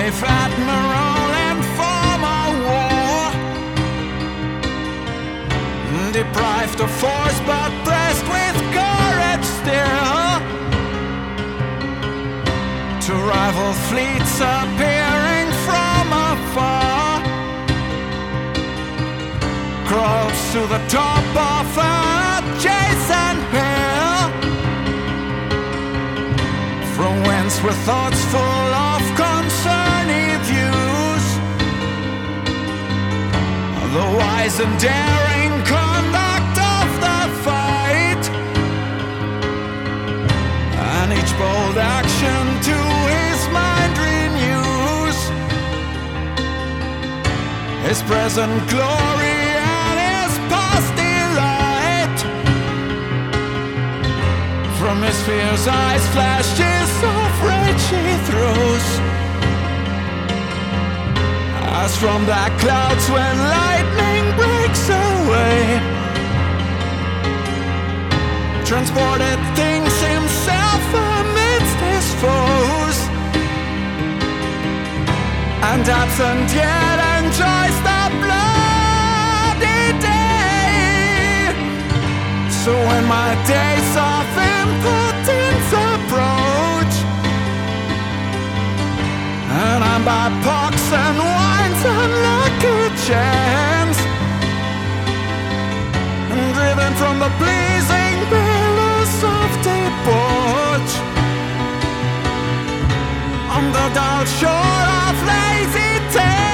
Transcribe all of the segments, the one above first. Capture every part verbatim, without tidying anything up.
brave admiral in former war, deprived of force but blessed with courage still, to rival fleets appearing from afar, crawls to the top of a adjacent hill, from whence with thoughts full of concerning views, the wise and daring conduct of the fight, and each bold action to his mind renews his present glory and his past delight. From his fierce eyes flashes of rage he throws, as from black clouds when lightning breaks away. Transported thinks himself amidst his foes, and absent yet enjoys the bloody day. So when my days of impotence approach, and I'm by pox and wine's unlucky chance, and driven from the pleasing billows of debauch, on the dull shore of lazy temperance.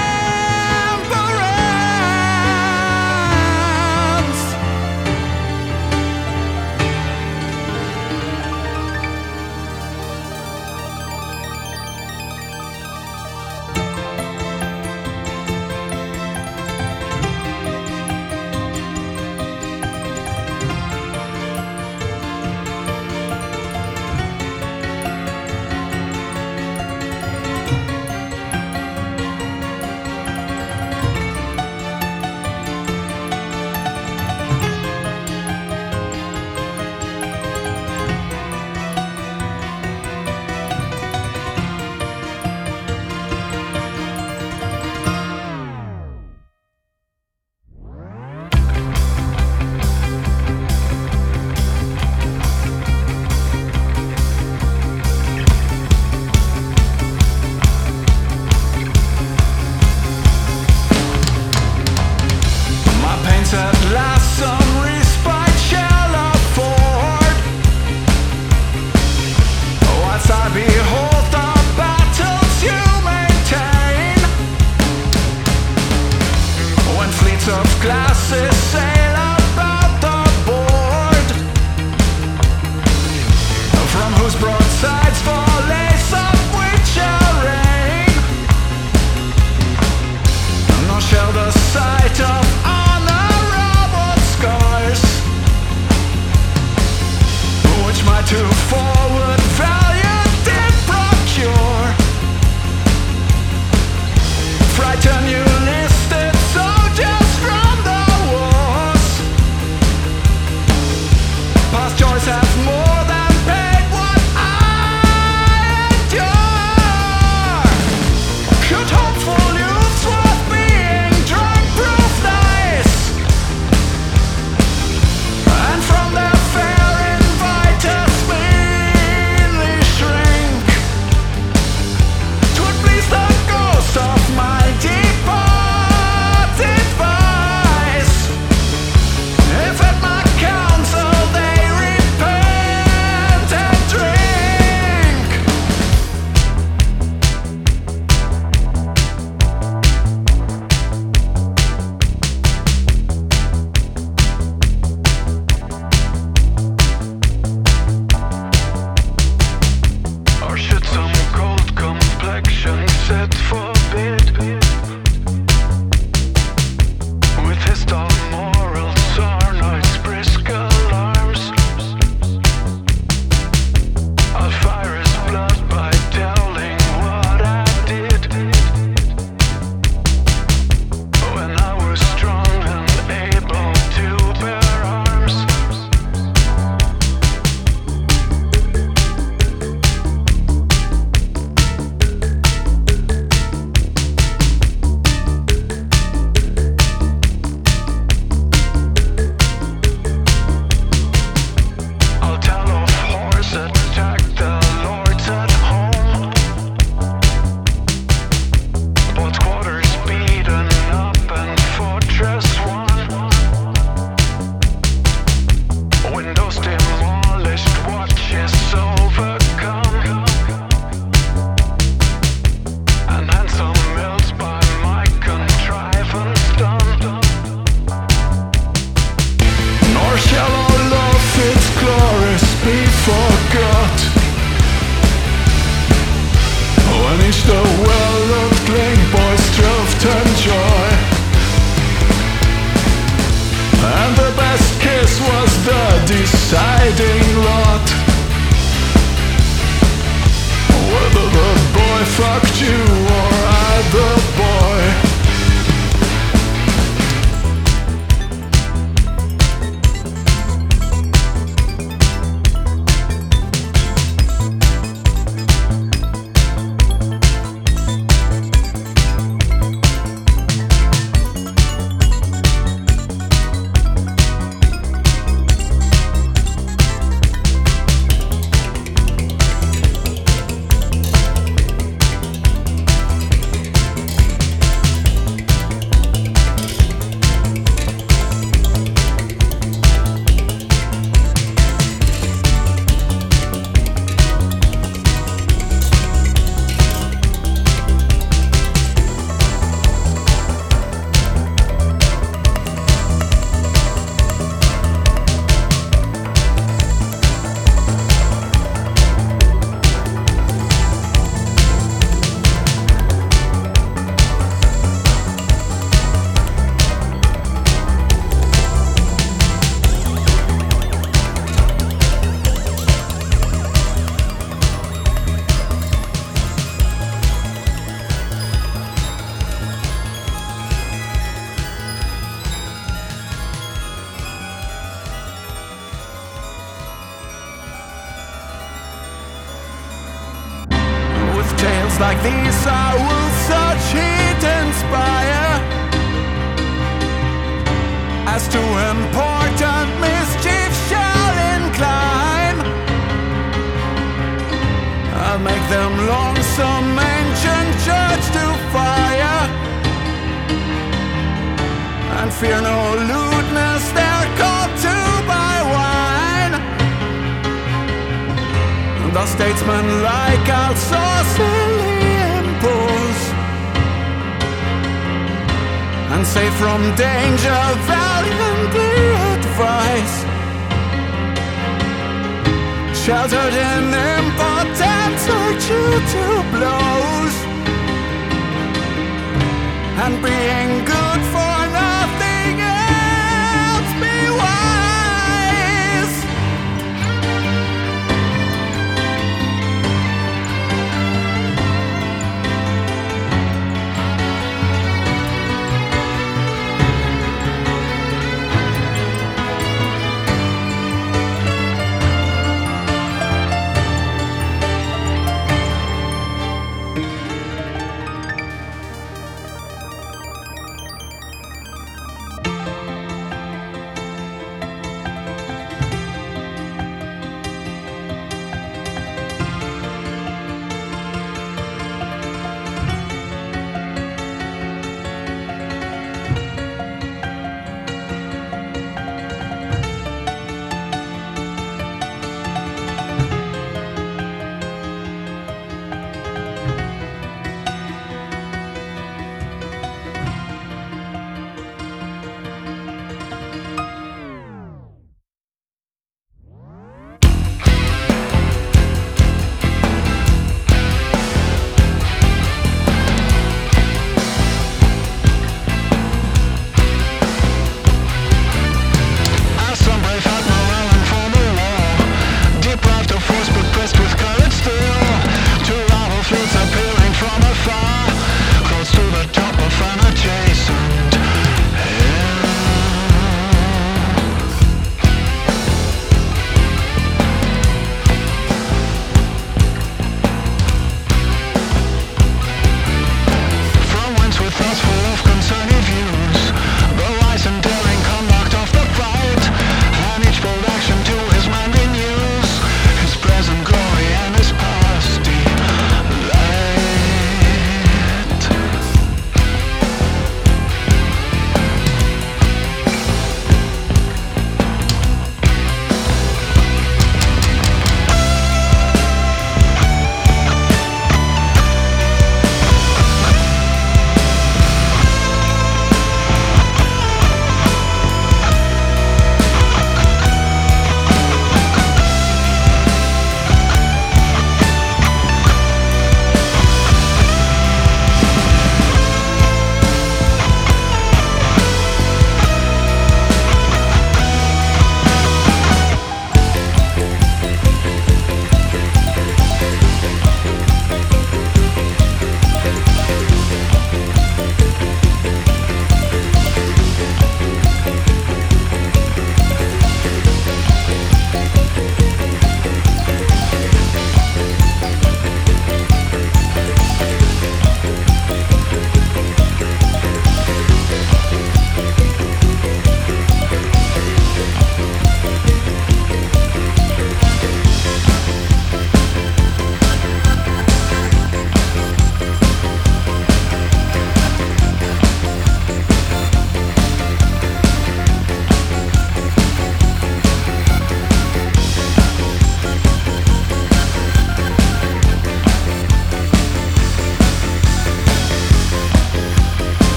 unleash the world of cling boys, truth and joy. And the best kiss was the deciding lot. Whether the boy fucked you or I the boy. Tales like these I will such heat inspire as to important mischief shall incline. I'll make them longsome ancient judge to fire, and fear no lewdness they're called to by wine. The statesman like I'll saucily impose and say from danger valiantly advise, sheltered in impotence urge you to blow